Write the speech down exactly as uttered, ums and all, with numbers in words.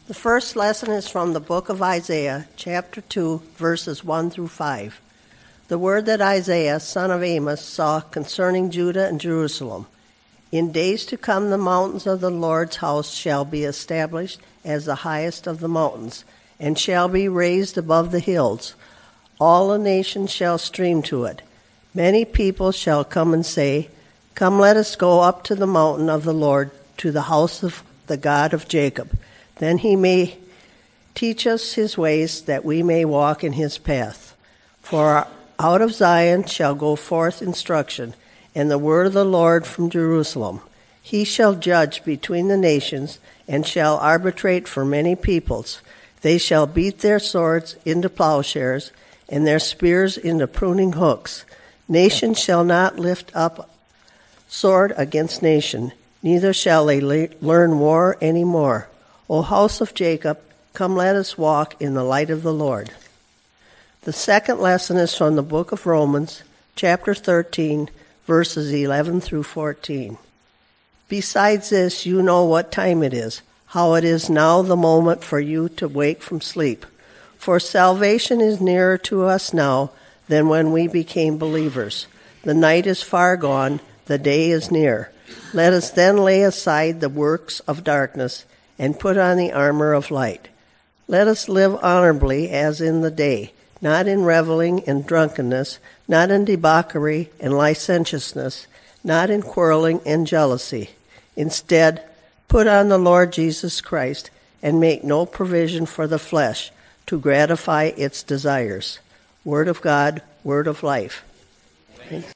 The first lesson is from the book of Isaiah, chapter two, verses one through five. The word that Isaiah, son of Amos, saw concerning Judah and Jerusalem. In days to come the mountains of the Lord's house shall be established as the highest of the mountains, and shall be raised above the hills. All the nations shall stream to it. Many people shall come and say, Come, let us go up to the mountain of the Lord, to the house of the God of Jacob. Then he may teach us his ways, that we may walk in his path. For out of Zion shall go forth instruction, and the word of the Lord from Jerusalem. He shall judge between the nations, and shall arbitrate for many peoples. They shall beat their swords into plowshares, and their spears into pruning hooks. Nation shall not lift up sword against nation, neither shall they le- learn war any more. O house of Jacob, come, let us walk in the light of the Lord. The second lesson is from the book of Romans, chapter thirteen, verses eleven through fourteen. Besides this, you know what time it is, how it is now the moment for you to wake from sleep. For salvation is nearer to us now than when we became believers. The night is far gone, the day is near. Let us then lay aside the works of darkness and put on the armor of light. Let us live honorably as in the day, not in reveling and drunkenness, not in debauchery and licentiousness, not in quarreling and jealousy. Instead, put on the Lord Jesus Christ and make no provision for the flesh to gratify its desires. Word of God, word of life.